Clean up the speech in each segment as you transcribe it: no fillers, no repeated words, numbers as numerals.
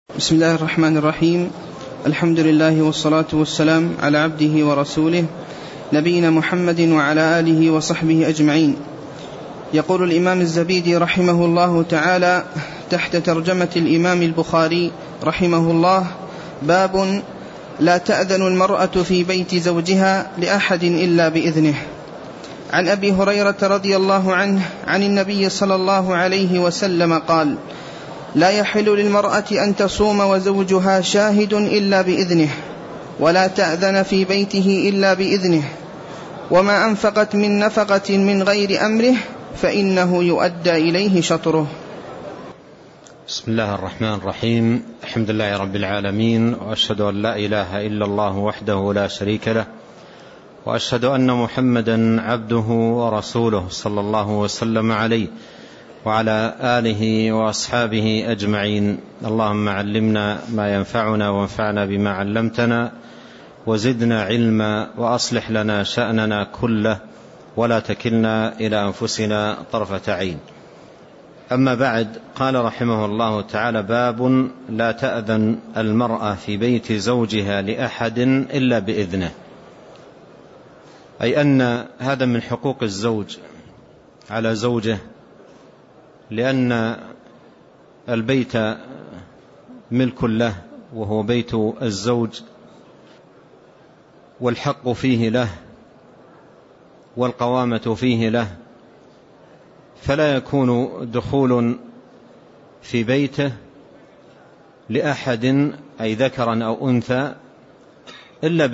بسم الله الرحمن الرحيم. الحمد لله والصلاة والسلام على عبده ورسوله نبينا محمد وعلى آله وصحبه أجمعين. يقول الإمام الزبيدي رحمه الله تعالى تحت ترجمة الإمام البخاري رحمه الله: باب لا تأذن المرأة في بيت زوجها لأحد إلا بإذنه. عن أبي هريرة رضي الله عنه عن النبي صلى الله عليه وسلم قال: لا يحل للمرأة أن تصوم وزوجها شاهد إلا بإذنه، ولا تأذن في بيته إلا بإذنه، وما أنفقت من نفقة من غير أمره فإنه يؤدى إليه شطره. بسم الله الرحمن الرحيم. الحمد لله رب العالمين، وأشهد أن لا إله إلا الله وحده لا شريك له، وأشهد أن محمدا عبده ورسوله صلى الله وسلم عليه وعلى آله وأصحابه أجمعين. اللهم علمنا ما ينفعنا وانفعنا بما علمتنا وزدنا علما، وأصلح لنا شأننا كله ولا تكلنا إلى أنفسنا طرفة عين. أما بعد، قال رحمه الله تعالى: باب لا تأذن المرأة في بيت زوجها لأحد إلا بإذنه، أي أن هذا من حقوق الزوج على زوجه، لأن البيت ملك له وهو بيت الزوج، والحق فيه له والقوامة فيه له، فلا يكون دخول في بيته لأحد أي ذكرا أو أنثى إلا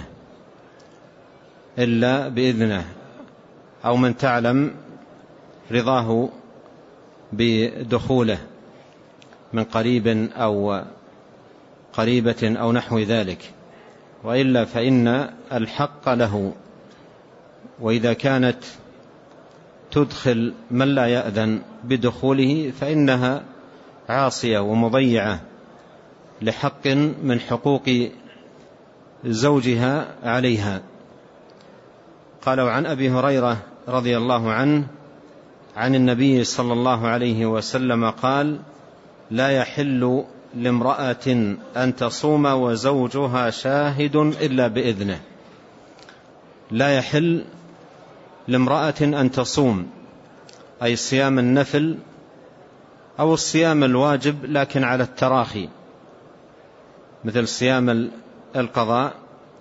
بإذنه أو من تعلم رضاه بدخوله من قريب أو قريبة أو نحو ذلك، وإلا فإن الحق له. وإذا كانت تدخل من لا يأذن بدخوله فإنها عاصية ومضيعة لحق من حقوق زوجها عليها. قالوا عن أبي هريرة رضي الله عنه عن النبي صلى الله عليه وسلم قال: لا يحل لامرأة أن تصوم وزوجها شاهد إلا بإذنه. لا يحل لامرأة أن تصوم، أي صيام النفل أو الصيام الواجب لكن على التراخي، مثل صيام القضاء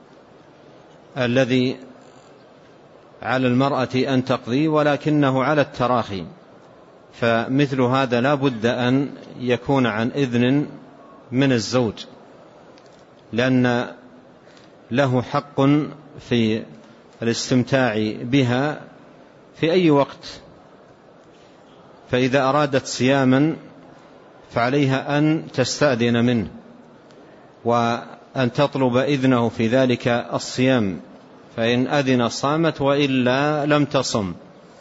الذي على المرأة أن تقضي ولكنه على التراخي، فمثل هذا لا بد أن يكون عن إذن من الزوج، لأن له حق في الاستمتاع بها في أي وقت. فإذا أرادت صياما فعليها أن تستأذن منه وأن تطلب إذنه في ذلك الصيام، فإن أذن صامت وإلا لم تصم.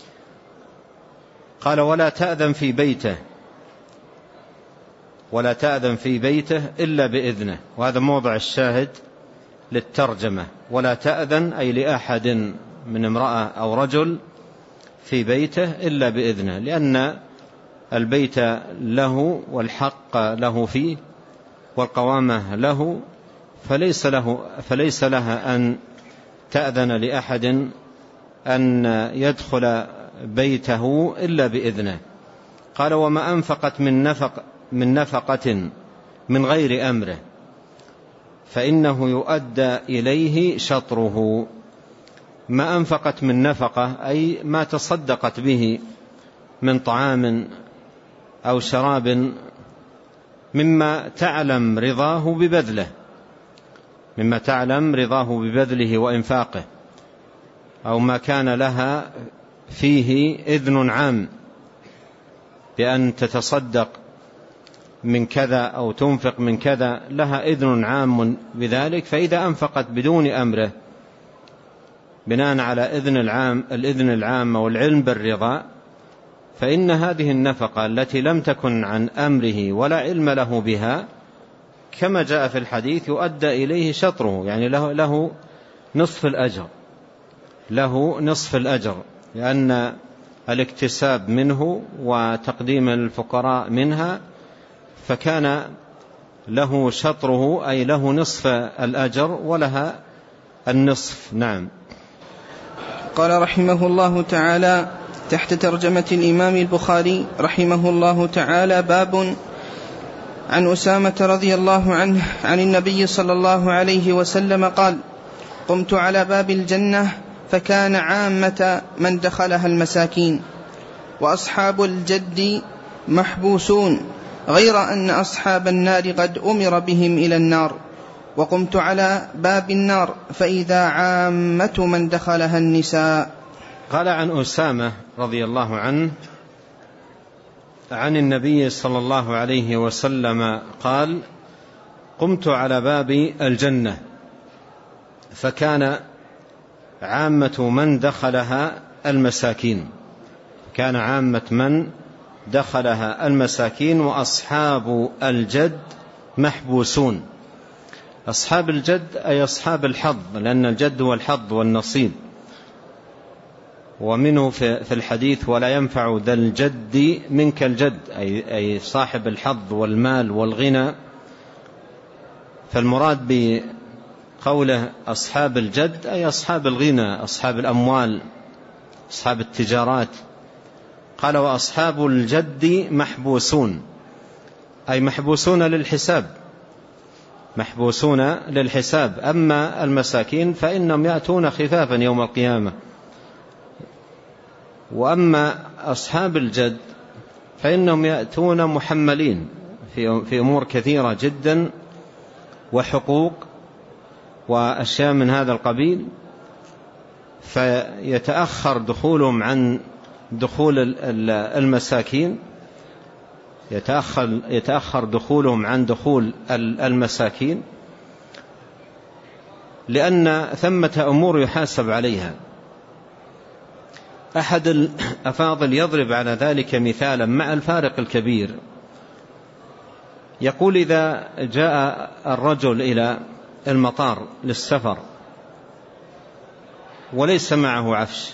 قال: ولا تأذن في بيته إلا بإذنه، وهذا موضع الشاهد للترجمة. ولا تأذن أي لأحد من امرأة أو رجل في بيته إلا بإذنه، لأن البيت له والحق له فيه والقوامة له، فليس لها أن تأذن لأحد أن يدخل بيته إلا بإذنه. قال: وما أنفقت من نفقة من غير أمره فإنه يؤدى إليه شطره. ما أنفقت من نفقة أي ما تصدقت به من طعام أو شراب مما تعلم رضاه ببذله وإنفاقه، أو ما كان لها فيه إذن عام بأن تتصدق من كذا أو تنفق من كذا، لها إذن عام بذلك. فإذا أنفقت بدون أمره بناء على الإذن العام والعلم بالرضا، فإن هذه النفقة التي لم تكن عن أمره ولا علم له بها كما جاء في الحديث يؤدى إليه شطره، يعني له نصف الأجر، لأن الاكتساب منه وتقديم الفقراء منها فكان له شطره أي له نصف الأجر ولها النصف. نعم. قال رحمه الله تعالى تحت ترجمة الإمام البخاري رحمه الله تعالى: باب عن أسامة رضي الله عنه عن النبي صلى الله عليه وسلم قال: قمت على باب الجنة فكان عامة من دخلها المساكين، وأصحاب الجد محبوسون، غير أن أصحاب النار قد أمر بهم إلى النار. وقمت على باب النار فإذا عامة من دخلها النساء. قال عن أسامة رضي الله عنه عن النبي صلى الله عليه وسلم قال: قمت على باب الجنة فكان عامة من دخلها المساكين، كان عامة من دخلها المساكين، وأصحاب الجد محبوسون. أصحاب الجد أي أصحاب الحظ، لأن الجد هو الحظ والنصيب، ومنه في الحديث: ولا ينفع ذا الجد منك الجد، أي صاحب الحظ والمال والغنى. فالمراد بقوله أصحاب الجد أي أصحاب الغنى، أصحاب الأموال، أصحاب التجارات. قال: وأصحاب الجد محبوسون، أي محبوسون للحساب، محبوسون للحساب. أما المساكين فإنهم يأتون خفافا يوم القيامة. وأما أصحاب الجد فإنهم يأتون محملين في أمور كثيرة جدا وحقوق وأشياء من هذا القبيل، فيتأخر دخولهم عن دخول المساكين، يتأخر دخولهم عن دخول المساكين، لأن ثمة أمور يحاسب عليها. أحد الأفاضل يضرب على ذلك مثالا مع الفارق الكبير، يقول: إذا جاء الرجل إلى المطار للسفر وليس معه عفش،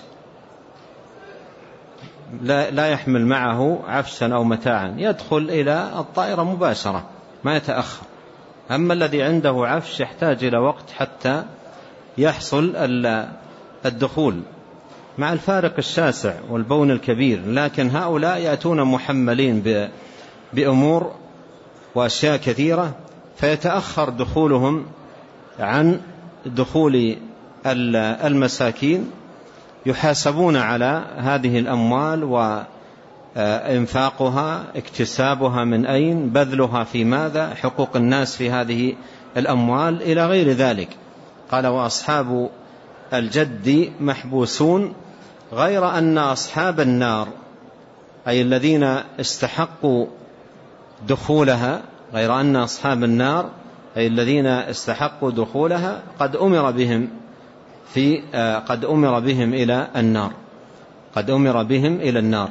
لا يحمل معه عفشا أو متاعا، يدخل إلى الطائرة مباشرة ما يتأخر. أما الذي عنده عفش يحتاج إلى وقت حتى يحصل الدخول، مع الفارق الشاسع والبون الكبير. لكن هؤلاء يأتون محملين بأمور وأشياء كثيرة، فيتأخر دخولهم عن دخول المساكين، يحاسبون على هذه الأموال وإنفاقها، اكتسابها من أين، بذلها في ماذا، حقوق الناس في هذه الأموال إلى غير ذلك. قال: وأصحاب الجد محبوسون، غير أن أصحاب النار أي الذين استحقوا دخولها، غير أن أصحاب النار أي الذين استحقوا دخولها قد أمر بهم إلى النار، قد أمر بهم إلى النار.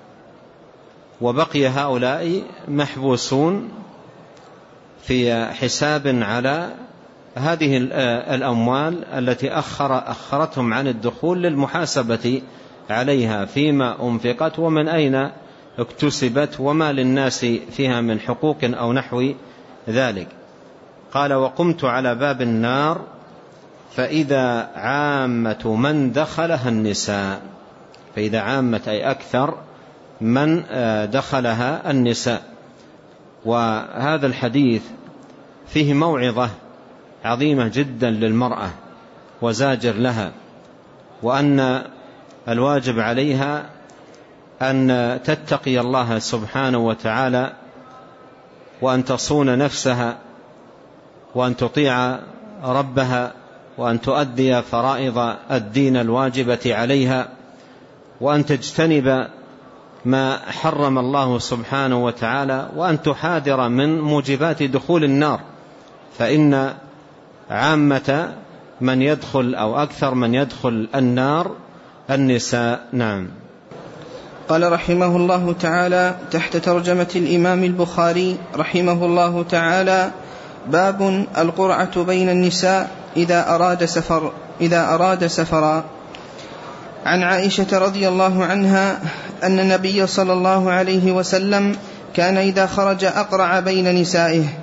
وبقي هؤلاء محبوسون في حساب على هذه الأموال التي أخرتهم عن الدخول للمحاسبة عليها، فيما أنفقت ومن أين اكتسبت وما للناس فيها من حقوق أو نحو ذلك. قال: وقمت على باب النار فإذا عامة من دخلها النساء، فإذا عامة أي أكثر من دخلها النساء. وهذا الحديث فيه موعظة عظيمة جدا للمرأة وزاجر لها، وأن الواجب عليها أن تتقي الله سبحانه وتعالى، وأن تصون نفسها، وأن تطيع ربها، وأن تؤدي فرائض الدين الواجبة عليها، وأن تجتنب ما حرم الله سبحانه وتعالى، وأن تحاذر من موجبات دخول النار، فإن عامة من يدخل أو أكثر من يدخل النار النساء. نعم. قال رحمه الله تعالى تحت ترجمة الإمام البخاري رحمه الله تعالى: باب القرعة بين النساء إذا أراد سفرا. عن عائشة رضي الله عنها أن النبي صلى الله عليه وسلم كان إذا خرج أقرع بين نسائه،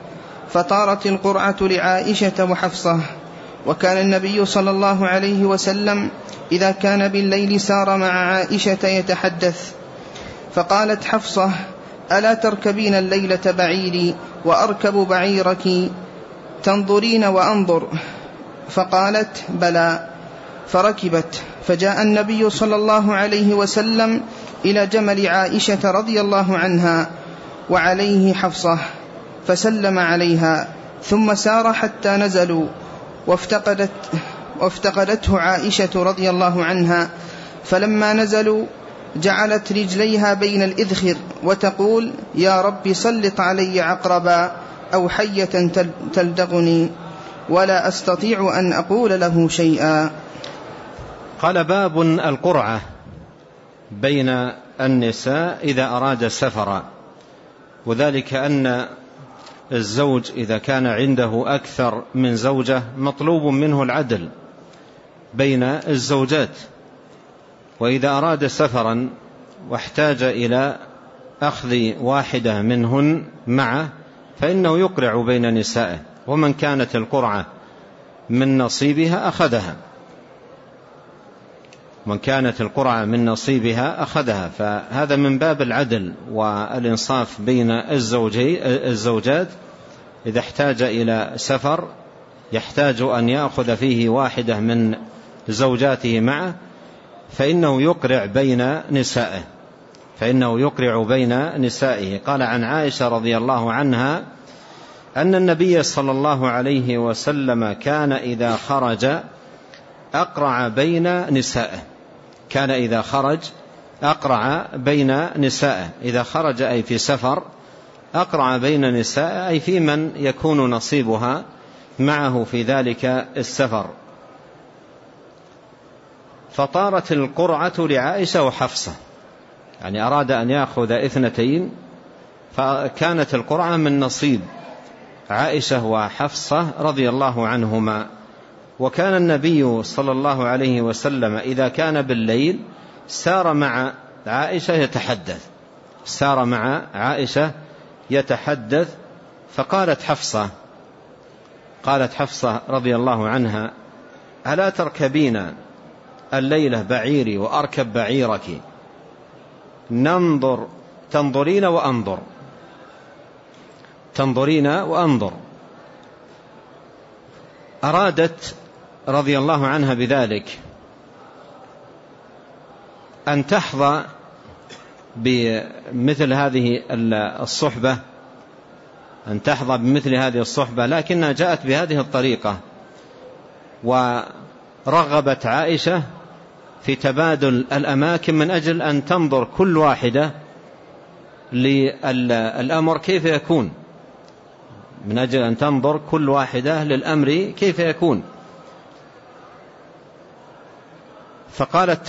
فطارت القرعة لعائشة وحفصة. وكان النبي صلى الله عليه وسلم إذا كان بالليل سار مع عائشة يتحدث. فقالت حفصة: ألا تركبين الليلة بعيري وأركب بعيرك تنظرين وأنظر؟ فقالت: بلى. فركبت، فجاء النبي صلى الله عليه وسلم إلى جمل عائشة رضي الله عنها وعليه حفصة، فسلم عليها، ثم سار حتى نزلوا، وافتقدته عائشة رضي الله عنها. فلما نزلوا جعلت رجليها بين الإذخر وتقول: يا رب سلط علي عقربا أو حية تلدغني، ولا أستطيع أن أقول له شيئا. قال: باب القرعة بين النساء إذا أراد السفر، وذلك أن الزوج إذا كان عنده أكثر من زوجة مطلوب منه العدل بين الزوجات، وإذا أراد سفرا واحتاج إلى أخذ واحدة منهن معه فإنه يقرع بين نسائه، ومن كانت القرعة من نصيبها أخذها، من كانت القرعة من نصيبها أخذها. فهذا من باب العدل والإنصاف بين الزوجات. إذا احتاج إلى سفر يحتاج أن يأخذ فيه واحدة من زوجاته معه فإنه يقرع بين نسائه. قال عن عائشة رضي الله عنها أن النبي صلى الله عليه وسلم كان إذا خرج أقرع بين نسائه، كان إذا خرج أقرع بين نسائه. إذا خرج أي في سفر أقرع بين نسائه، أي في من يكون نصيبها معه في ذلك السفر. فطارت القرعة لعائشة وحفصة، يعني أراد أن يأخذ اثنتين، فكانت القرعة من نصيب عائشة وحفصة رضي الله عنهما. وكان النبي صلى الله عليه وسلم إذا كان بالليل سار مع عائشة يتحدث. فقالت حفصة رضي الله عنها: ألا تركبين الليلة بعيري وأركب بعيرك تنظرين وأنظر. أرادت رضي الله عنها بذلك أن تحظى بمثل هذه الصحبة، لكنها جاءت بهذه الطريقة، ورغبت عائشة في تبادل الأماكن من أجل أن تنظر كل واحدة للأمر كيف يكون، فقالت: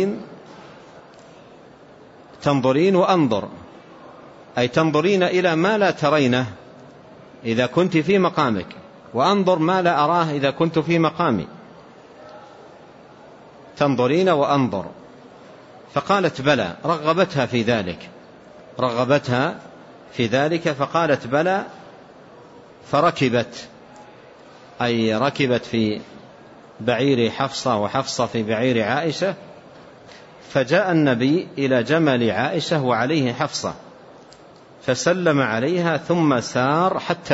تنظرين وأنظر، أي تنظرين إلى ما لا ترينه إذا كنت في مقامك، وأنظر ما لا أراه إذا كنت في مقامي. تنظرين وأنظر. فقالت: بلى. رغبتها في ذلك فقالت: بلى. فركبت، أي ركبت في بعير حفصة وحفصة في بعير عائشة. فجاء النبي إلى جمل عائشة وعليه حفصة، فسلم عليها، ثم سار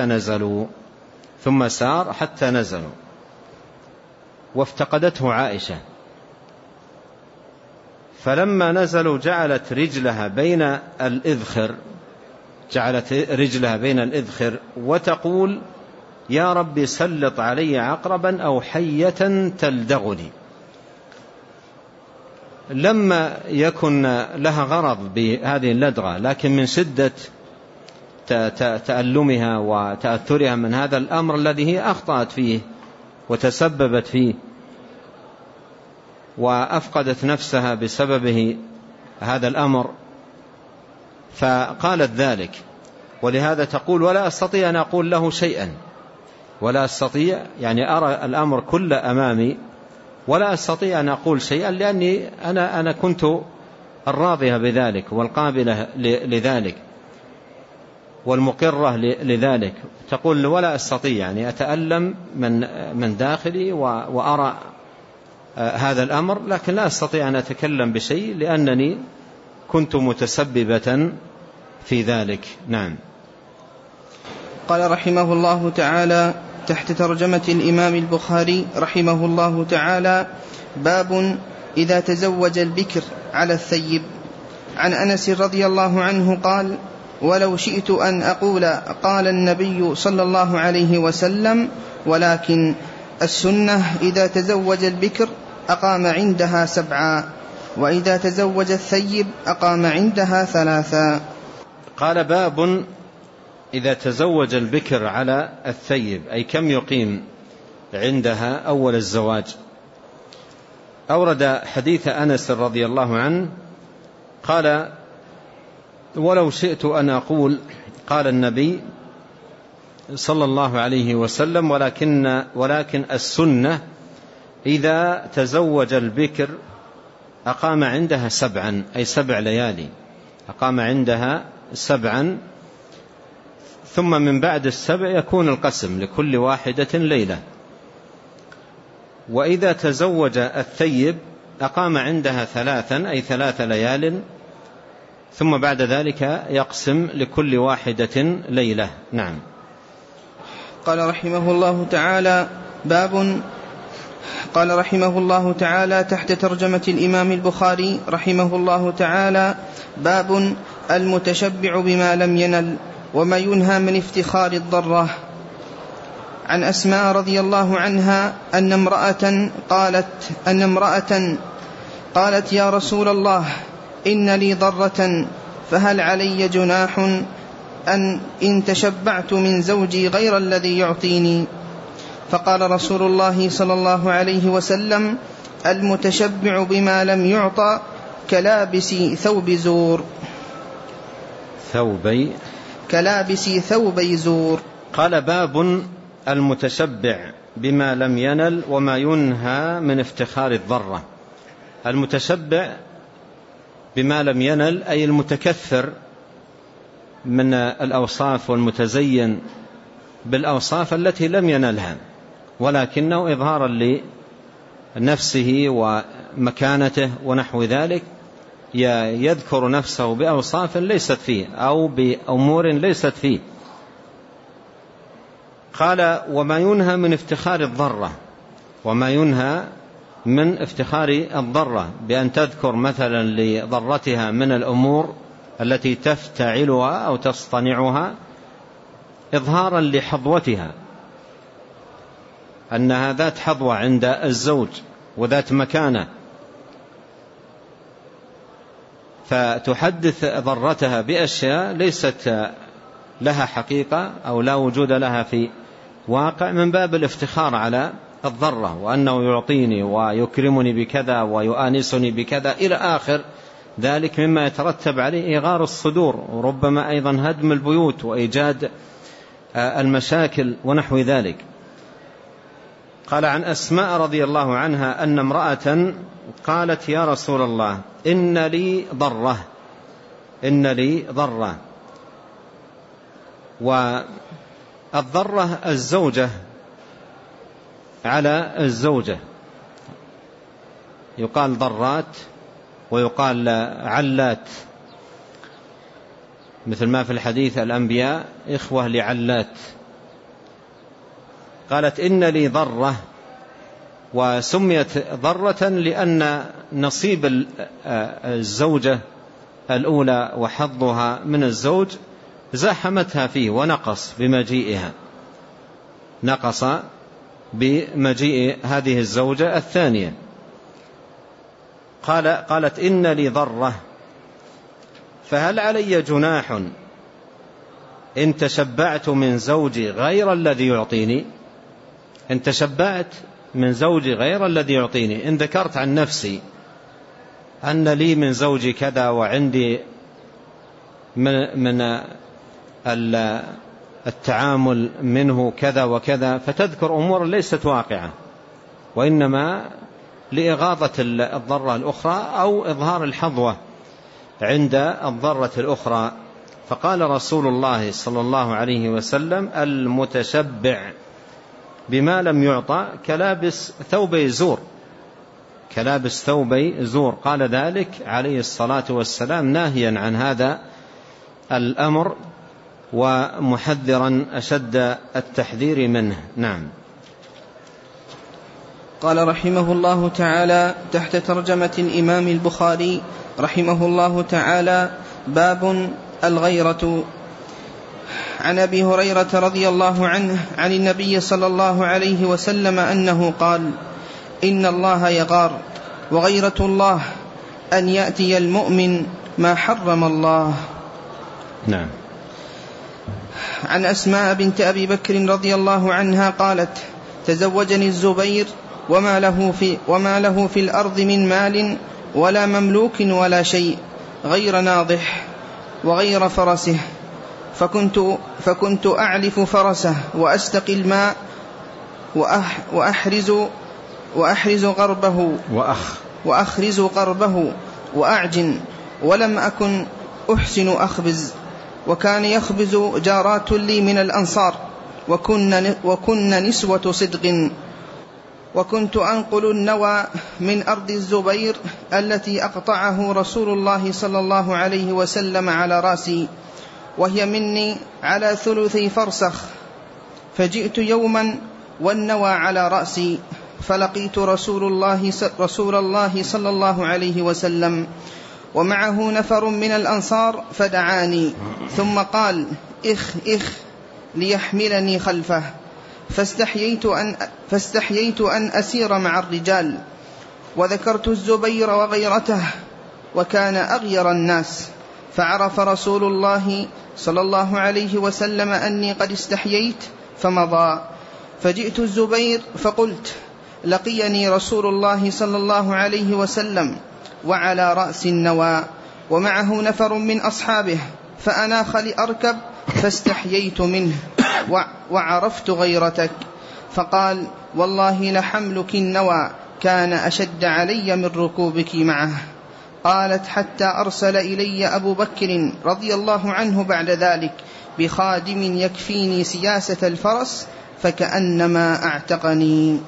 حتى نزلوا، وافتقدته عائشة. فلما نزلوا جعلت رجلها بين الإذخر وتقول: يا رب سلط علي عقربا أو حية تلدغني. لما يكن لها غرض بهذه اللدغة، لكن من شدة تألمها وتأثرها من هذا الأمر الذي هي أخطأت فيه وتسببت فيه وأفقدت نفسها بسببه هذا الأمر، فقالت ذلك. ولهذا تقول: ولا أستطيع أن أقول له شيئا، ولا أستطيع، يعني أرى الأمر كله أمامي ولا أستطيع أن أقول شيئا، لأني أنا كنت الراضية بذلك والقابلة لذلك. والمقرة لذلك، تقول ولا أستطيع يعني أتألم من داخلي وأرى هذا الأمر، لكن لا أستطيع أن أتكلم بشيء لأنني كنت متسببة في ذلك. نعم. قال رحمه الله تعالى تحت ترجمة الإمام البخاري رحمه الله تعالى: باب إذا تزوج البكر على الثيب. عن أنس رضي الله عنه قال: ولو شئت أن أقول قال النبي صلى الله عليه وسلم، ولكن السنة إذا تزوج البكر أقام عندها 7، وإذا تزوج الثيب أقام عندها 3. قال: باب إذا تزوج البكر على الثيب، أي كم يقيم عندها أول الزواج. أورد حديث أنس رضي الله عنه قال: ولو شئت أن أقول قال النبي صلى الله عليه وسلم، ولكن السنة إذا تزوج البكر أقام عندها 7، أي 7 ليالي، أقام عندها 7، ثم من بعد 7 يكون القسم لكل واحدة ليلة. وإذا تزوج الثيب أقام عندها 3، أي 3 ليال، ثم بعد ذلك يقسم لكل واحدة ليلة. نعم. قال رحمه الله تعالى: قال رحمه الله تعالى تحت ترجمة الإمام البخاري رحمه الله تعالى: باب المتشبع بما لم ينل وما ينهى من افتخار الضرة. عن أسماء رضي الله عنها أن امرأة قالت: يا رسول الله، إن لي ضرة، فهل علي جناح إن تشبعت من زوجي غير الذي يعطيني؟ فقال رسول الله صلى الله عليه وسلم: المتشبع بما لم يعطى كلابس ثوبي زور. قال: باب المتشبع بما لم ينل وما ينهى من افتخار الضرة. المتشبع بما لم ينل أي المتكثر من الأوصاف والمتزين بالأوصاف التي لم ينلها، ولكنه إظهارا لنفسه ومكانته ونحو ذلك يذكر نفسه بأوصاف ليست فيه أو بأمور ليست فيه. قال: وما ينهى من افتخار الضرة، وما ينهى من افتخار الضرة بأن تذكر مثلا لضرتها من الأمور التي تفتعلها أو تصطنعها إظهارا لحظوتها، أنها ذات حظوة عند الزوج وذات مكانة، فتحدث ضرتها بأشياء ليست لها حقيقة أو لا وجود لها في واقع، من باب الافتخار على الضرة، وأنه يعطيني ويكرمني بكذا ويؤانسني بكذا إلى آخر ذلك، مما يترتب عليه إغار الصدور، وربما أيضا هدم البيوت وإيجاد المشاكل ونحو ذلك. قال: عن أسماء رضي الله عنها أن امرأة قالت: يا رسول الله، إن لي ضرة. والضرة الزوجة على الزوجة، يقال ضرات ويقال علات، مثل ما في الحديث: الأنبياء إخوة لعلات. قالت: إن لي ضرة، وسميت ضرة لأن نصيب الزوجة الأولى وحظها من الزوج زاحمتها فيه ونقص بمجيء هذه الزوجة الثانية. قالت: إن لي ضرة، فهل علي جناح إن تشبعت من زوجي غير الذي يعطيني؟ إن تشبعت من زوجي غير الذي يعطيني، إن ذكرت عن نفسي أن لي من زوجي كذا وعندي من التعامل منه كذا وكذا، فتذكر أمور ليست واقعة، وإنما لإغاظة الضرة الأخرى أو إظهار الحظوة عند الضرة الأخرى، فقال رسول الله صلى الله عليه وسلم: المتشبع بما لم يعطى كلابس ثوبي زور، كلابس ثوبي زور. قال ذلك عليه الصلاة والسلام ناهيا عن هذا الأمر ومحذرا أشد التحذير منه. نعم. قال رحمه الله تعالى تحت ترجمة الإمام البخاري رحمه الله تعالى: باب الغيرة. عن أبي هريرة رضي الله عنه عن النبي صلى الله عليه وسلم أنه قال: إن الله يغار، وغيرة الله أن يأتي المؤمن ما حرم الله. نعم. عن أسماء بنت أبي بكر رضي الله عنها قالت: تزوجني الزبير وما له في الأرض من مال ولا مملوك ولا شيء غير ناضح وغير فرسه، فكنت أعلف فرسه وأستقي الماء وأخرز غربه وأعجن، ولم أكن أحسن أخبز، وكان يخبز جارات لي من الأنصار، وكن نسوة صدق، وكنت أنقل النوى من أرض الزبير التي أقطعه رسول الله صلى الله عليه وسلم على رأسي، وهي مني على 3 فرسخ. فجئت يوما والنوى على رأسي، فلقيت رسول الله صلى الله عليه وسلم ومعه نفر من الأنصار، فدعاني ثم قال: إخ ليحملني خلفه، فاستحييت أن أسير مع الرجال، وذكرت الزبير وغيرته، وكان أغير الناس، فعرف رسول الله صلى الله عليه وسلم أني قد استحييت فمضى. فجئت الزبير فقلت: لقيني رسول الله صلى الله عليه وسلم وعلى رأس النوى ومعه نفر من أصحابه، فأناخ لأركب، فاستحييت منه وعرفت غيرتك، فقال: والله لحملك النوى كان أشد علي من ركوبك معه. قالت: حتى أرسل إلي أبو بكر رضي الله عنه بعد ذلك بخادم يكفيني سياسة الفرس، فكأنما أعتقني.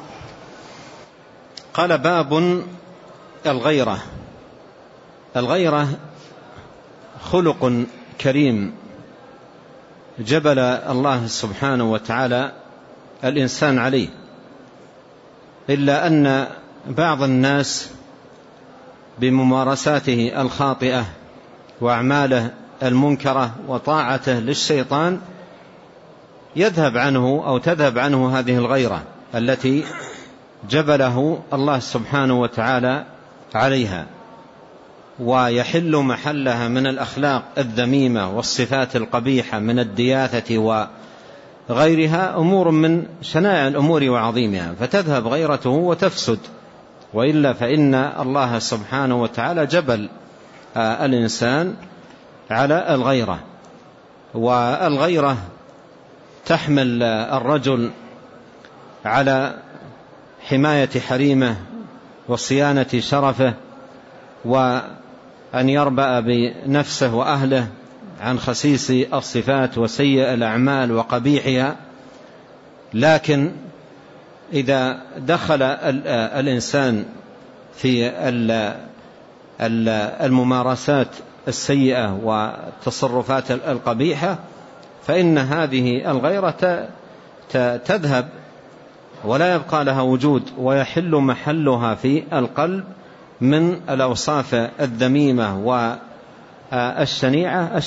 قال: باب الغيرة. الغيرة خلق كريم جبل الله سبحانه وتعالى الإنسان عليه، إلا أن بعض الناس بممارساته الخاطئة وأعماله المنكرة وطاعته للشيطان يذهب عنه أو تذهب عنه هذه الغيرة التي جبله الله سبحانه وتعالى عليها، ويحل محلها من الأخلاق الذميمة والصفات القبيحة من الدياثة وغيرها أمور من شنائع الأمور وعظيمها، فتذهب غيرته وتفسد. وإلا فإن الله سبحانه وتعالى جبل الإنسان على الغيرة، والغيرة تحمل الرجل على حماية حريمه وصيانة شرفه، وأن يربأ بنفسه وأهله عن خسيس الصفات وسيء الأعمال وقبيحها. لكن إذا دخل الإنسان في الممارسات السيئة والتصرفات القبيحة فإن هذه الغيرة تذهب ولا يبقى لها وجود، ويحل محلها في القلب من الأوصاف الذميمة والشنيعة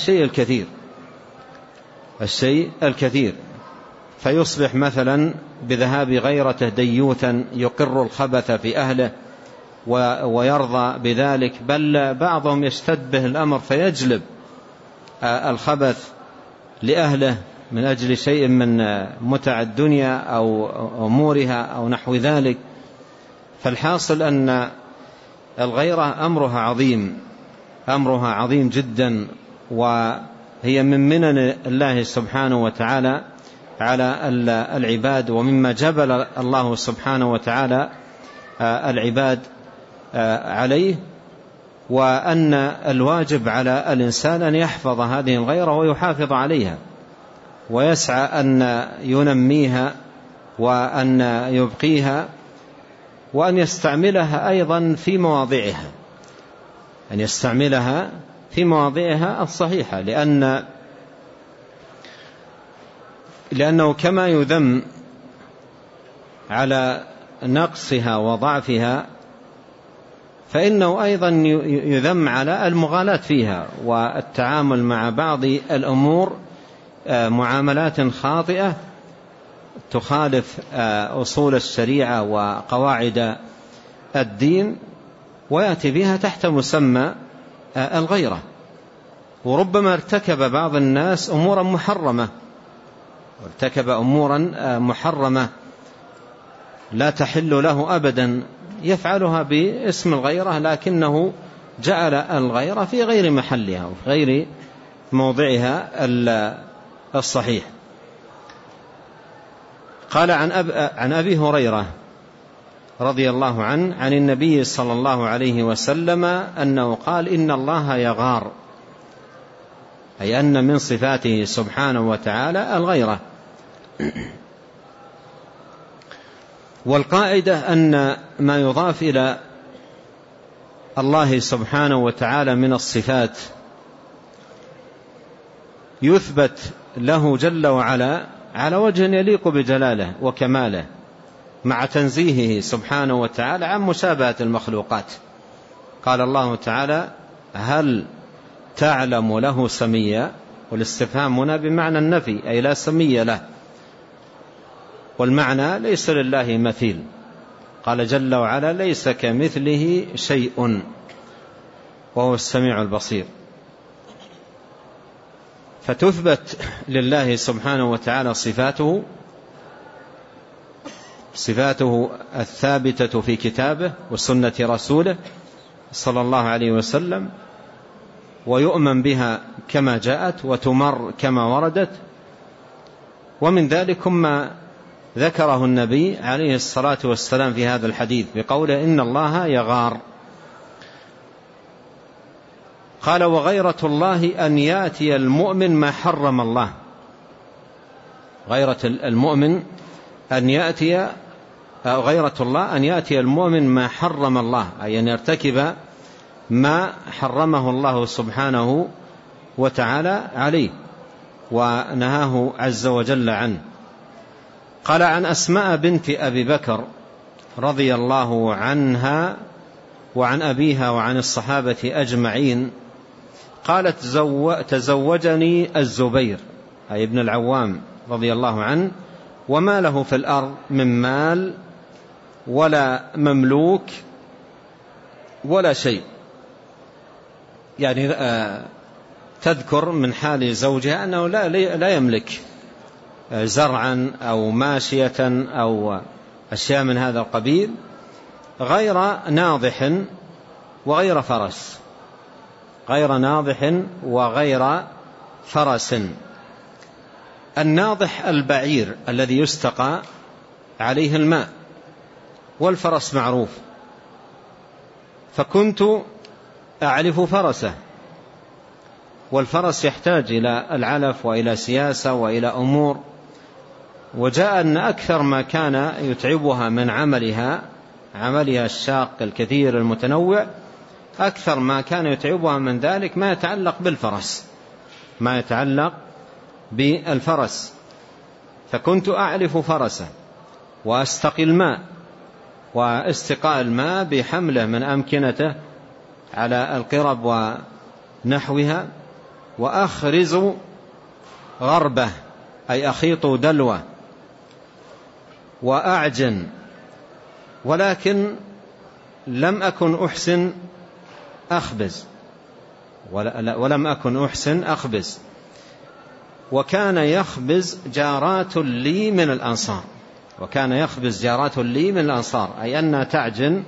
الشيء الكثير، فيصبح مثلا بذهاب غيرته ديوثا يقر الخبث في أهله ويرضى بذلك، بل بعضهم يشتد به الأمر فيجلب الخبث لأهله من أجل شيء من متع الدنيا أو أمورها أو نحو ذلك. فالحاصل أن الغيرة أمرها عظيم جدا، وهي من منن الله سبحانه وتعالى على العباد، ومما جبل الله سبحانه وتعالى العباد عليه. وأن الواجب على الإنسان أن يحفظ هذه الغيرة ويحافظ عليها ويسعى أن ينميها وأن يبقيها وأن يستعملها أيضا في مواضعها، أن يستعملها في مواضعها الصحيحة، لأنه كما يذم على نقصها وضعفها فإنه أيضا يذم على المغالاة فيها والتعامل مع بعض الأمور معاملات خاطئة تخالف أصول الشريعة وقواعد الدين ويأتي بها تحت مسمى الغيرة. وربما ارتكب بعض الناس أمورا محرمة لا تحل له أبدا، يفعلها باسم الغيرة لكنه جعل الغيرة في غير محلها وفي غير موضعها الصحيح. قال عن أبي هريرة رضي الله عنه عن النبي صلى الله عليه وسلم أنه قال: إن الله يغار، أي أن من صفاته سبحانه وتعالى الغيرة. والقاعدة أن ما يضاف إلى الله سبحانه وتعالى من الصفات يثبت له جل وعلا على وجه يليق بجلاله وكماله، مع تنزيهه سبحانه وتعالى عن مشابهة المخلوقات. قال الله تعالى: هل تعلم له سميا؟ والاستفهام هنا بمعنى النفي، أي لا سمي له، والمعنى ليس لله مثيل. قال جل وعلا: ليس كمثله شيء وهو السميع البصير. فتثبت لله سبحانه وتعالى صفاته الثابتة في كتابه وسنة رسوله صلى الله عليه وسلم، ويؤمن بها كما جاءت وتمر كما وردت. ومن ذلك ما ذكره النبي عليه الصلاة والسلام في هذا الحديث بقوله: إن الله يغار. قال: وغيرة الله أن يأتي المؤمن ما حرم الله. غيرة المؤمن أن يأتي غيرة الله أن يأتي المؤمن ما حرم الله، أي أن يرتكب ما حرمه الله سبحانه وتعالى عليه ونهاه عز وجل عنه. قال: عن أسماء بنت أبي بكر رضي الله عنها وعن أبيها وعن الصحابة أجمعين قالت: تزوجني الزبير أي ابن العوام رضي الله عنه، وما له في الأرض من مال ولا مملوك ولا شيء. يعني تذكر من حال زوجها أنه لا يملك زرعا أو ماشية أو أشياء من هذا القبيل، غير ناضح وغير فرس، غير ناضح وغير فرس. الناضح البعير الذي يستقى عليه الماء، والفرس معروف. فكنت أعلف فرسه، والفرس يحتاج إلى العلف وإلى سياسة وإلى أمور. وجاء أن أكثر ما كان يتعبها من عملها الشاق الكثير المتنوع، أكثر ما كان يتعبها من ذلك ما يتعلق بالفرس. فكنت أعلف فرسه وأستقي الماء، واستقاء الماء بحمله من أمكنته على القرب ونحوها، وأخرز غربة أي أخيط دلوة، وأعجن، ولكن لم أكن أحسن أخبز، وكان يخبز جارات لي من الأنصار، أي أنها تعجن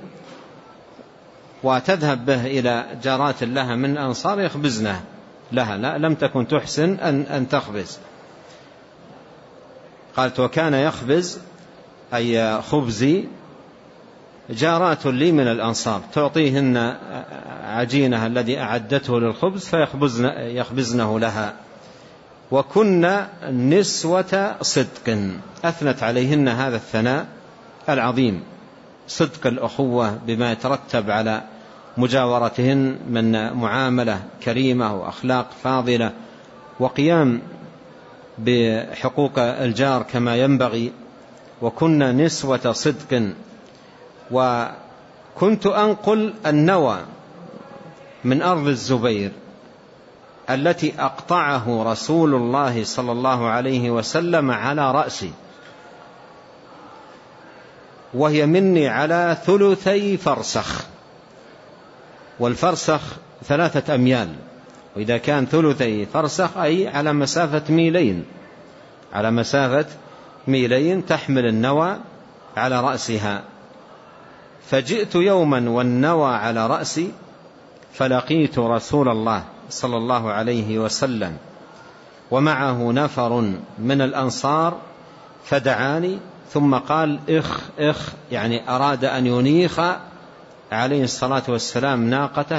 وتذهب به إلى جارات لها من الأنصار يخبزنها لها، لم تكن تحسن أن تخبز. قالت: وكان يخبز أي خبزي جارات لي من الأنصار تعطيهن عجينها الذي أعدته للخبز فيخبزنه لها، وكن نسوة صدق. أثنت عليهن هذا الثناء العظيم، صدق الأخوة بما يترتب على مجاورتهن من معاملة كريمة وأخلاق فاضلة وقيام بحقوق الجار كما ينبغي. وكن نسوة صدق. وكنت أنقل النوى من أرض الزبير التي أقطعه رسول الله صلى الله عليه وسلم على رأسي، وهي مني على 3 فرسخ، والفرسخ 3 أميال، وإذا كان 3 فرسخ أي على مسافة 2 ميلين تحمل النوى على رأسها. فجئت يوما والنوى على رأسي فلقيت رسول الله صلى الله عليه وسلم ومعه نفر من الأنصار فدعاني ثم قال إخ يعني أراد أن ينيخ عليه الصلاة والسلام ناقته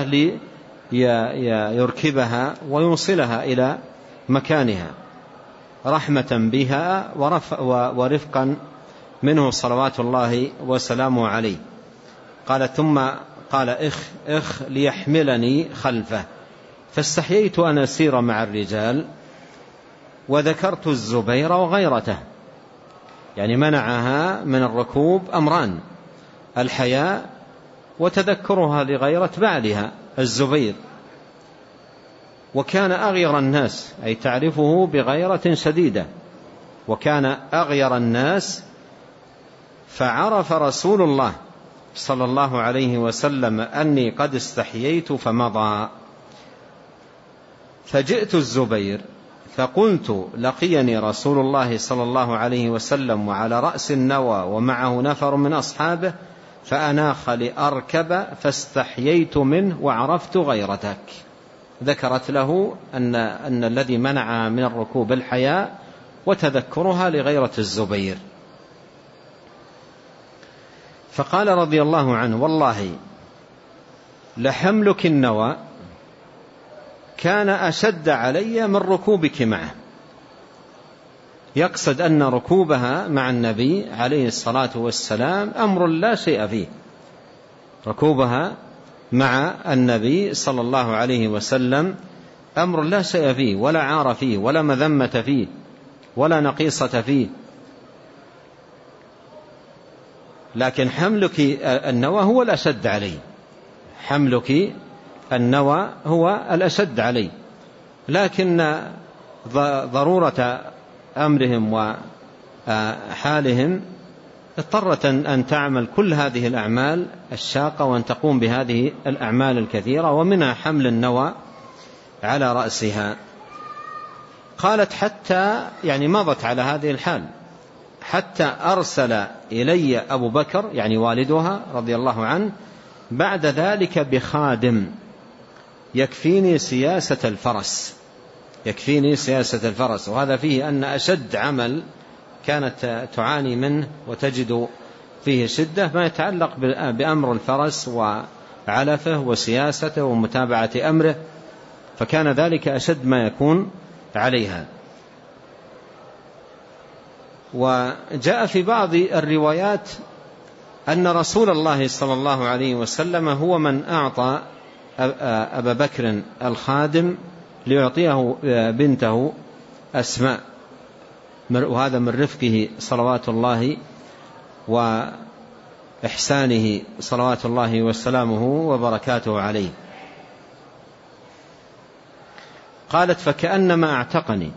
ليركبها ويوصلها إلى مكانها رحمة بها ورفقا منه صلوات الله وسلامه عليه. قال ثم قال إخ ليحملني خلفه، فاستحييت أن أسير مع الرجال، وذكرت الزبير وغيرته، يعني منعها من الركوب أمران: الحياء وتذكرها لغيرة بعلها الزبير، وكان أغير الناس أي تعرفه بغيرة شديدة، وكان أغير الناس. فعرف رسول الله صلى الله عليه وسلم أني قد استحييت فمضى. فجئت الزبير فقلت لقيني رسول الله صلى الله عليه وسلم وعلى رأس النوى ومعه نفر من أصحابه فأناخ لأركب فاستحييت منه وعرفت غيرتك. ذكرت له أن الذي منع من الركوب الحياء وتذكرها لغيرة الزبير. فقال رضي الله عنه: والله لحملك النوى كان أشد علي من ركوبك معه. يقصد أن ركوبها مع النبي عليه الصلاة والسلام أمر لا شيء فيه، ركوبها مع النبي صلى الله عليه وسلم أمر لا شيء فيه، ولا عار فيه، ولا مذمة فيه، ولا نقيصة فيه. لكن حملك النوى هو الأشد عليه، حملك النوى هو الأشد عليه. لكن ضرورة أمرهم وحالهم اضطرت أن تعمل كل هذه الأعمال الشاقة وأن تقوم بهذه الأعمال الكثيرة، ومنها حمل النوى على رأسها. قالت حتى يعني مضت على هذه الحال حتى أرسل إلي أبو بكر يعني والدها رضي الله عنه بعد ذلك بخادم يكفيني سياسة الفرس. وهذا فيه أن أشد عمل كانت تعاني منه وتجد فيه شدة ما يتعلق بأمر الفرس وعلفه وسياسته ومتابعة أمره، فكان ذلك أشد ما يكون عليها. وجاء في بعض الروايات أن رسول الله صلى الله عليه وسلم هو من أعطى أبا بكر الخادم ليعطيه بنته أسماء، وهذا من رفقه صلوات الله وإحسانه صلوات الله وسلامه وبركاته عليه. قالت: فكأنما أعتقني،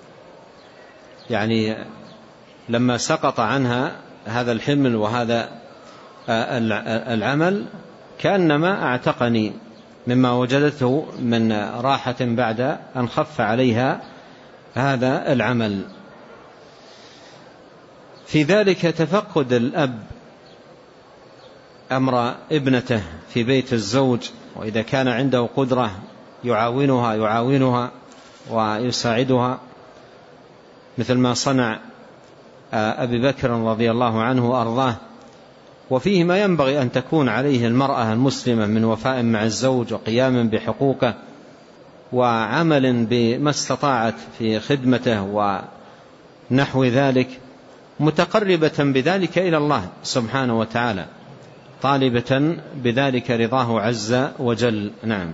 يعني لما سقط عنها هذا الحمل وهذا العمل كأنما أعتقني مما وجدته من راحة بعد أن خف عليها هذا العمل. في ذلك تفقد الأب أمر ابنته في بيت الزوج، وإذا كان عنده قدرة يعاونها ويساعدها مثل ما صنع أبي بكر رضي الله عنه وأرضاه وفيه ما ينبغي أن تكون عليه المرأة المسلمة من وفاء مع الزوج وقيام بحقوقه وعمل بما استطاعت في خدمته ونحو ذلك، متقربة بذلك إلى الله سبحانه وتعالى، طالبة بذلك رضاه عز وجل. نعم.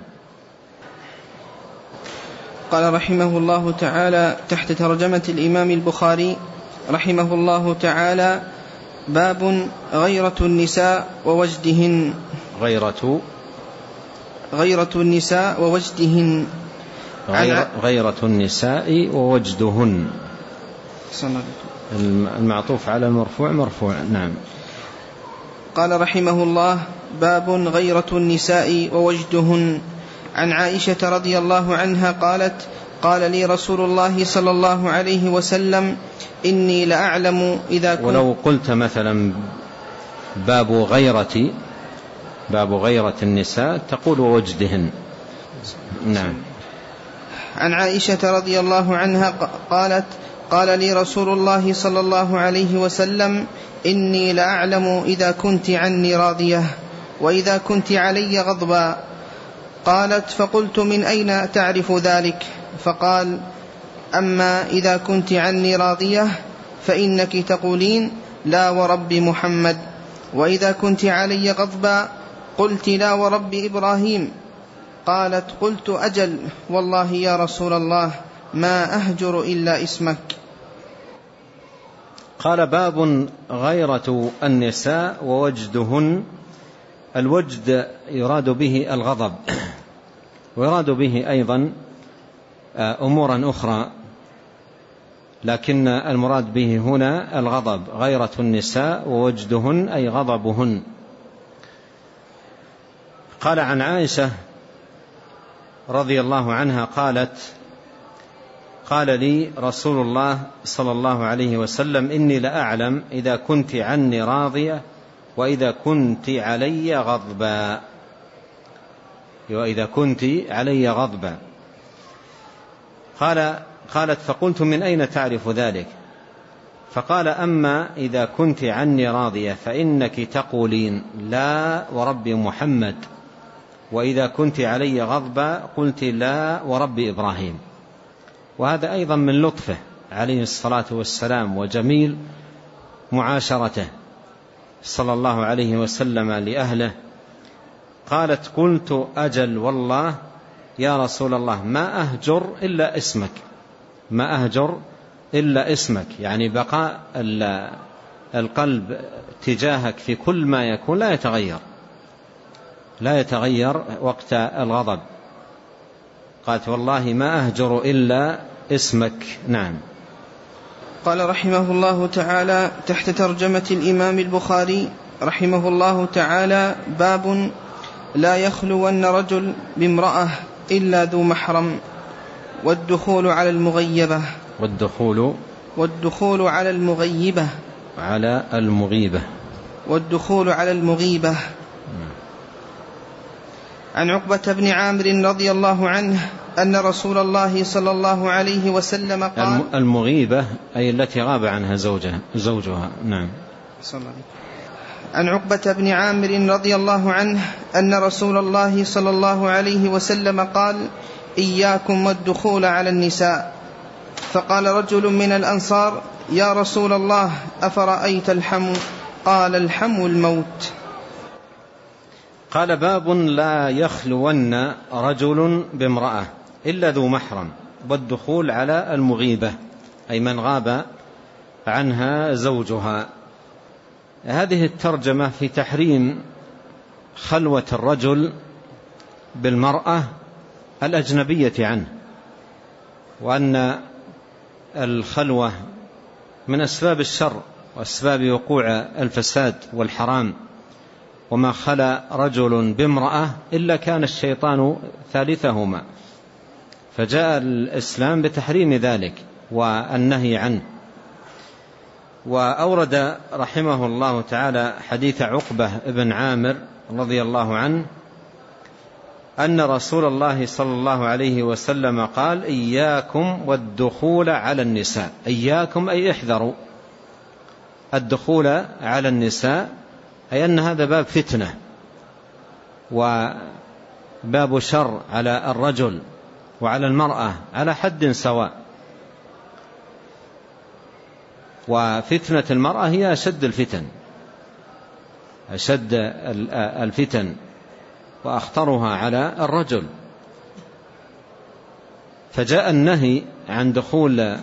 قال رحمه الله تعالى تحت ترجمة الإمام البخاري رحمه الله تعالى: باب غيرة النساء ووجدهن. غيرة النساء ووجدهن. غيرة النساء ووجدهن، المعطوف على المرفوع مرفوع. نعم. قال رحمه الله: باب غيرة النساء ووجدهن. عن عائشة رضي الله عنها قالت: قال لي رسول الله صلى الله عليه وسلم: إني لأعلم إذا كنت. ولو قلت مثلا باب غيرة النساء تقول ووجدهن. نعم. عن عائشة رضي الله عنها قالت: قال لي رسول الله صلى الله عليه وسلم: إني لأعلم إذا كنت عني راضية وإذا كنت علي غضبا. قالت: فقلت: من أين تعرف ذلك؟ فقال: أما إذا كنت عني راضية فإنك تقولين: لا ورب محمد. وإذا كنت علي غضبا قلت: لا ورب إبراهيم. قالت: قلت: أجل والله يا رسول الله ما أهجر إلا اسمك. قال: باب غيرة النساء ووجدهن. الوجد يراد به الغضب، ويراد به أيضا أمورا أخرى، لكن المراد به هنا الغضب. غيرة النساء ووجدهن أي غضبهن. قال عن عائشة رضي الله عنها قالت: قال لي رسول الله صلى الله عليه وسلم: إني لأعلم إذا كنت عني راضية وإذا كنت علي غضبا. وإذا كنت علي غضبا. قالت: فقلت: من أين تعرف ذلك؟ فقال: أما إذا كنت عني راضية فإنك تقولين: لا ورب محمد. وإذا كنت علي غضبا قلت: لا ورب إبراهيم. وهذا أيضا من لطفه عليه الصلاة والسلام وجميل معاشرته صلى الله عليه وسلم لأهله. قالت: قلت: أجل والله يا رسول الله ما أهجر إلا اسمك. ما أهجر إلا اسمك، يعني بقاء القلب تجاهك في كل ما يكون لا يتغير وقت الغضب. قالت: والله ما أهجر إلا اسمك. نعم. قال رحمه الله تعالى تحت ترجمة الإمام البخاري رحمه الله تعالى: باب لا يخلون رجل بامرأة إلا ذو محرم والدخول على المغيبة. والدخول على المغيبة. والدخول على المغيبة. عن عقبة بن عامر رضي الله عنه أن رسول الله صلى الله عليه وسلم قال: المغيبة أي التي غاب عنها زوجها. نعم. عن عقبة بن عامر رضي الله عنه أن رسول الله صلى الله عليه وسلم قال: إياكم والدخول على النساء. فقال رجل من الأنصار: يا رسول الله أفرأيت الحمو؟ قال: الحمو الموت. قال: باب لا يخلون رجل بامرأة إلا ذو محرم والدخول على المغيبة أي من غاب عنها زوجها. هذه الترجمة في تحريم خلوة الرجل بالمرأة الأجنبية عنه، وأن الخلوة من أسباب الشر وأسباب وقوع الفساد والحرام، وما خلا رجل بامرأة إلا كان الشيطان ثالثهما، فجاء الإسلام بتحريم ذلك والنهي عنه. وأورد رحمه الله تعالى حديث عقبة بن عامر رضي الله عنه أن رسول الله صلى الله عليه وسلم قال: إياكم والدخول على النساء. إياكم أي احذروا الدخول على النساء أي أن هذا باب فتنة وباب شر على الرجل وعلى المرأة على حد سواء. وفتنة المرأة هي أشد الفتن، أشد الفتن وأخطرها على الرجل. فجاء النهي عن دخول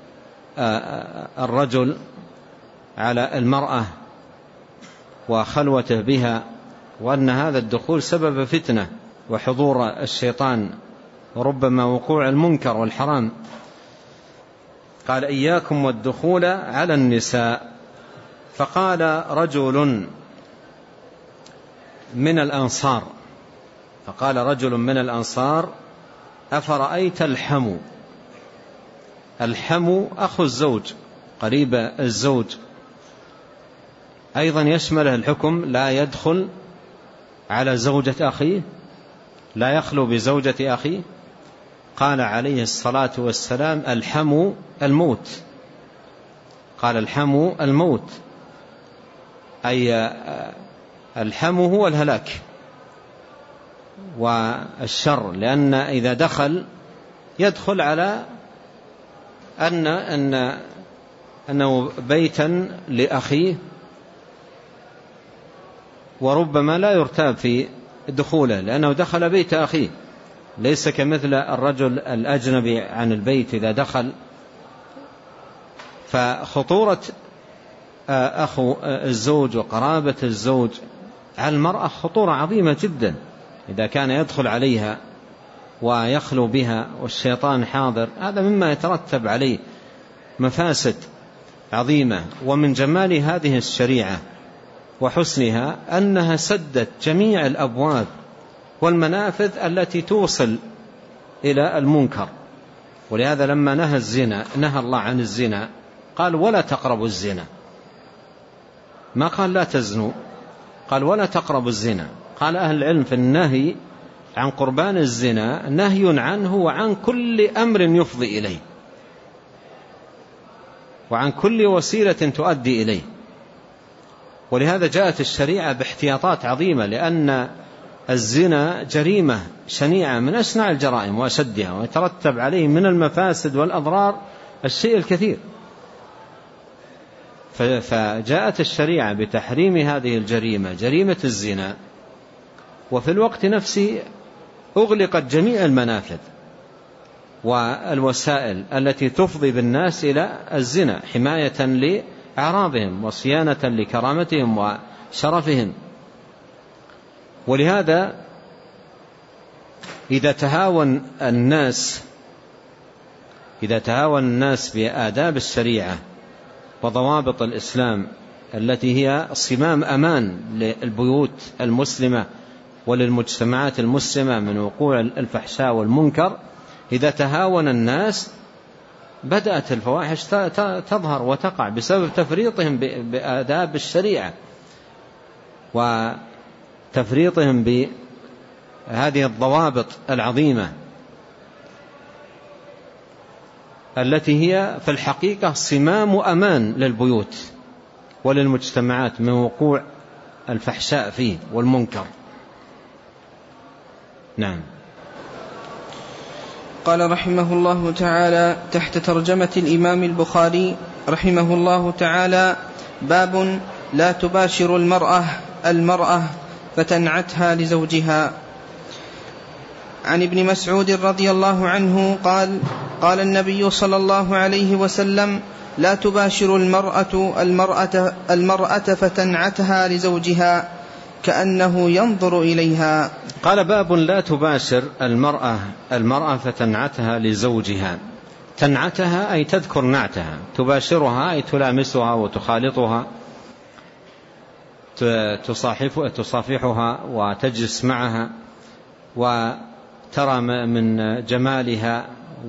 الرجل على المرأة وخلوته بها، وأن هذا الدخول سبب فتنة وحضور الشيطان وربما وقوع المنكر والحرام. قال إياكم والدخول على النساء. فقال رجل من الأنصار أفرأيت الحمو؟ الحمو أخو الزوج، قريب الزوج، أيضا يشمله الحكم، لا يدخل على زوجة أخيه، لا يخلو بزوجة أخيه. قال عليه الصلاة والسلام الحمو الموت. قال الحمو الموت، أي الحمو هو الهلاك والشر، لأن إذا دخل يدخل على أنه بيتا لأخيه، وربما لا يرتاب في دخوله لأنه دخل بيت أخيه، ليس كمثل الرجل الأجنبي عن البيت إذا دخل. فخطورة أخو الزوج وقرابة الزوج على المرأة خطورة عظيمة جدا إذا كان يدخل عليها ويخلو بها والشيطان حاضر، هذا مما يترتب عليه مفاسد عظيمة. ومن جمال هذه الشريعة وحسنها أنها سدت جميع الأبواب والمنافذ التي توصل إلى المنكر. ولهذا لما نهى الله عن الزنا قال ولا تقربوا الزنا، ما قال لا تزنوا، قال ولا تقربوا الزنا. قال أهل العلم في النهي عن قربان الزنا نهي عنه وعن كل أمر يفضي إليه، وعن كل وسيلة تؤدي إليه. ولهذا جاءت الشريعة باحتياطات عظيمة، لأن الزنا جريمة شنيعة من أشنع الجرائم وأشدها، ويترتب عليه من المفاسد والأضرار الشيء الكثير. فجاءت الشريعة بتحريم هذه الجريمة، جريمة الزنا، وفي الوقت نفسه أغلقت جميع المنافذ والوسائل التي تفضي بالناس إلى الزنا، حماية لأعراضهم وصيانة لكرامتهم وشرفهم. ولهذا إذا تهاون الناس بآداب الشريعة وضوابط الإسلام التي هي صمام أمان للبيوت المسلمة وللمجتمعات المسلمة من وقوع الفحشاء والمنكر، إذا تهاون الناس بدأت الفواحش تظهر وتقع بسبب تفريطهم بآداب الشريعة وتفريطهم بهذه الضوابط العظيمة التي هي في الحقيقة صمام أمان للبيوت وللمجتمعات من وقوع الفحشاء فيه والمنكر. نعم. قال رحمه الله تعالى تحت ترجمة الإمام البخاري رحمه الله تعالى: باب لا تباشر المرأة فتنعتها لزوجها. عن ابن مسعود رضي الله عنه قال: قال النبي صلى الله عليه وسلم: لا تباشر المرأة فتنعتها لزوجها كأنه ينظر إليها. قال: باب لا تباشر المرأة فتنعتها لزوجها. تنعتها أي تذكر نعتها، تباشرها أي تلامسها وتخالطها، تصافحها وتجلس معها وترى من جمالها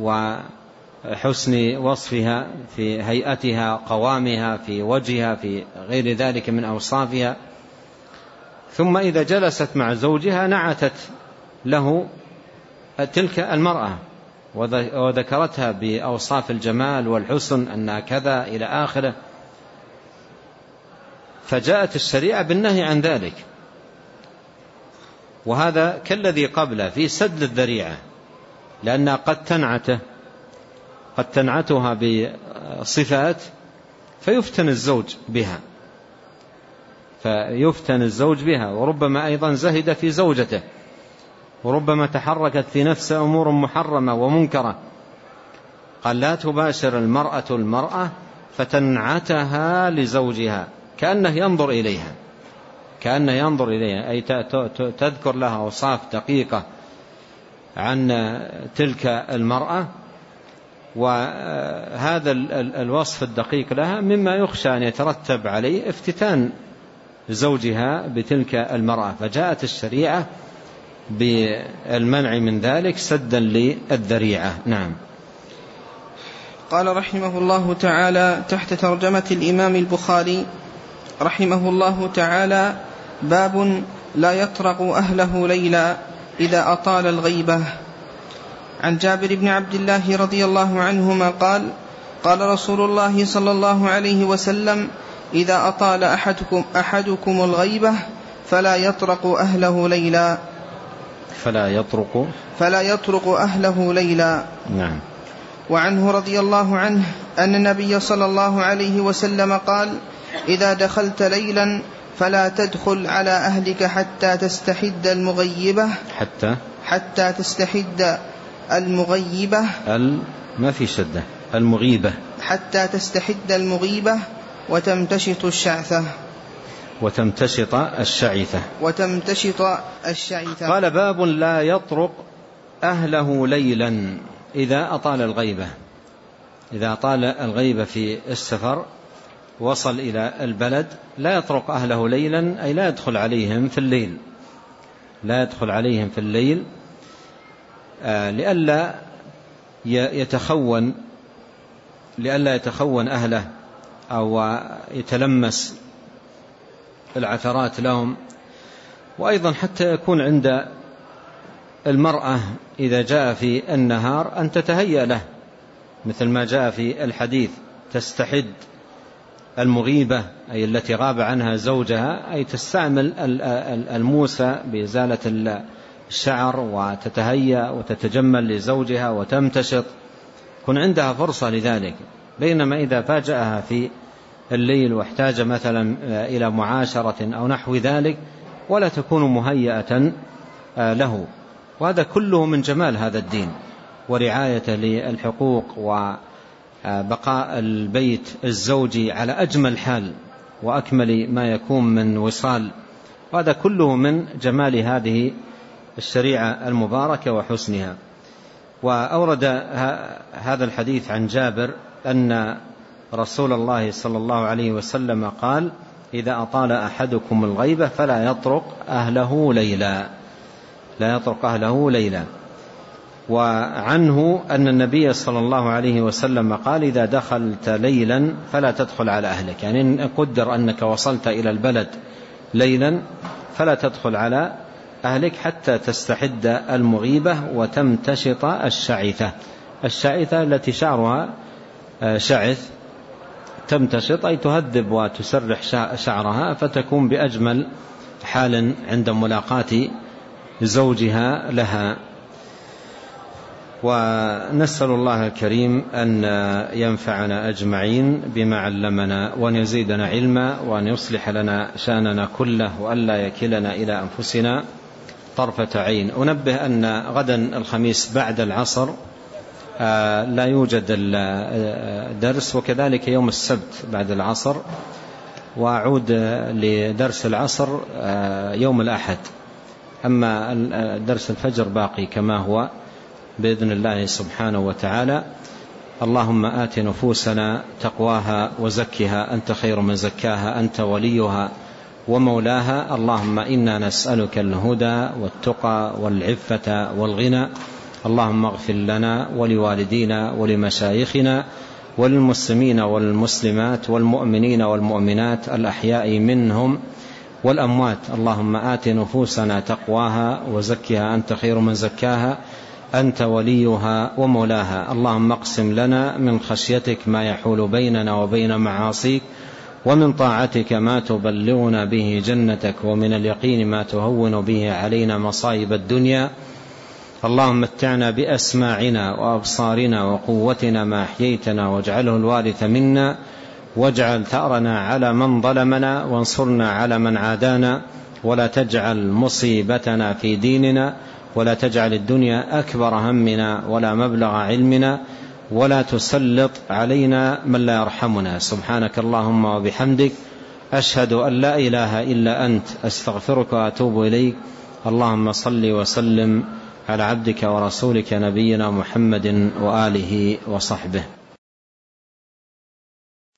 وحسن وصفها في هيئتها، قوامها، في وجهها، في غير ذلك من أوصافها. ثم إذا جلست مع زوجها نعتت له تلك المرأة وذكرتها بأوصاف الجمال والحسن أنها كذا إلى آخره. فجاءت الشريعة بالنهي عن ذلك. وهذا كالذي قبله في سد الذريعة، لأنها قد تنعتها بصفات فيفتن الزوج بها، وربما أيضا زهد في زوجته، وربما تحركت في نفسه أمور محرمة ومنكرة. قال لا تباشر المرأة فتنعتها لزوجها كأنه ينظر إليها، أي تذكر لها أوصاف دقيقة عن تلك المرأة، وهذا الوصف الدقيق لها مما يخشى أن يترتب عليه افتتان زوجها بتلك المرأة، فجاءت الشريعة بالمنع من ذلك سدا للذريعة. نعم. قال رحمه الله تعالى تحت ترجمة الإمام البخاري رحمه الله تعالى: باب لا يطرق أهله ليلا إذا أطال الغيبة. عن جابر بن عبد الله رضي الله عنهما قال: قال رسول الله صلى الله عليه وسلم: إذا أطال أحدكم الغيبة فلا يطرق أهله ليلا. فلا يطرق أهله ليلا. نعم. وعنه رضي الله عنه أن النبي صلى الله عليه وسلم قال: إذا دخلت ليلا فلا تدخل على أهلك حتى تستحد المغيبة. حتى تستحد المغيبة. ما في شدة. المغيبة. حتى تستحد المغيبة وتمتشط الشعثة. قال: باب لا يطرق أهله ليلا إذا أطال الغيبة. إذا أطال الغيبة في السفر وصل إلى البلد لا يطرق أهله ليلا، أي لا يدخل عليهم في الليل، لئلا يتخون أهله أو يتلمس العثرات لهم. وأيضا حتى يكون عند المرأة إذا جاء في النهار أن تتهيأ له، مثل ما جاء في الحديث: تستحد المغيبة، أي التي غاب عنها زوجها، أي تستعمل الموسى بإزالة الشعر وتتهيأ وتتجمل لزوجها وتمتشط، كن عندها فرصة لذلك. بينما إذا فاجأها في الليل واحتاج مثلا إلى معاشرة أو نحو ذلك ولا تكون مهيئة له. وهذا كله من جمال هذا الدين ورعايته للحقوق وبقاء البيت الزوجي على أجمل حال وأكمل ما يكون من وصال. وهذا كله من جمال هذه الشريعة المباركة وحسنها. وأورد هذا الحديث عن جابر أن رسول الله صلى الله عليه وسلم قال: إذا أطال أحدكم الغيبة فلا يطرق أهله ليلا. وعنه أن النبي صلى الله عليه وسلم قال: إذا دخلت ليلا فلا تدخل على أهلك، يعني قدر أنك وصلت إلى البلد ليلا فلا تدخل على أهلك حتى تستحد المغيبة وتمتشط الشعثة التي شعرها شعث، تمتشط أي تهذب وتسرح شعرها فتكون بأجمل حال عند ملاقاة زوجها لها. ونسأل الله الكريم أن ينفعنا أجمعين بما علمنا، وأن يزيدنا علما، وأن يصلح لنا شأننا كله، وأن لا يكلنا إلى أنفسنا طرفة عين. أنبه أن غدا الخميس بعد العصر لا يوجد الدرس، وكذلك يوم السبت بعد العصر، وأعود لدرس العصر يوم الأحد. أما درس الفجر باقي كما هو بإذن الله سبحانه وتعالى. اللهم آت نفوسنا تقواها وزكها أنت خير من زكاها أنت وليها ومولاها. اللهم إنا نسألك الهدى والتقى والعفة والغنى. اللهم اغفر لنا ولوالدينا ولمشايخنا وللمسلمين والمسلمات والمؤمنين والمؤمنات الأحياء منهم والأموات. اللهم آت نفوسنا تقواها وزكها أنت خير من زكاها أنت وليها ومولاها. اللهم اقسم لنا من خشيتك ما يحول بيننا وبين معاصيك، ومن طاعتك ما تبلغنا به جنتك، ومن اليقين ما تهون به علينا مصائب الدنيا. اللهم متعنا بأسماعنا وأبصارنا وقوتنا ما أحييتنا، واجعله الوارث منا، واجعل ثأرنا على من ظلمنا، وانصرنا على من عادانا، ولا تجعل مصيبتنا في ديننا، ولا تجعل الدنيا أكبر همنا ولا مبلغ علمنا، ولا تسلط علينا من لا يرحمنا. سبحانك اللهم وبحمدك، أشهد أن لا إله إلا أنت، أستغفرك وأتوب إليك. اللهم صل وسلم على عبدك ورسولك نبينا محمد وآله وصحبه.